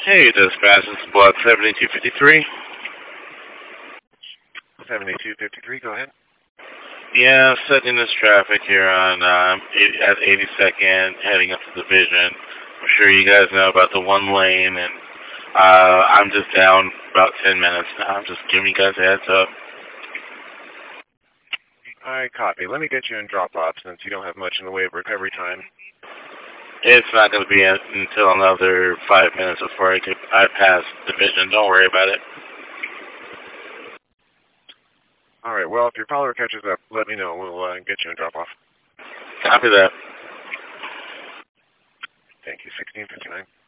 Hey, dispatch, this is block 7253. 7253, go ahead. Yeah, setting this traffic here on at 82nd, heading up to Division. I'm sure you guys know about the one lane, and I'm just down about 10 minutes now. I'm just giving you guys a heads up. I copy. Let me get you in drop-off since you don't have much in the way of recovery time. It's not going to be until another 5 minutes before I pass Division. Don't worry about it. All right, well, if your follower catches up, let me know. We'll get you in drop-off. Copy that. Thank you, 1659.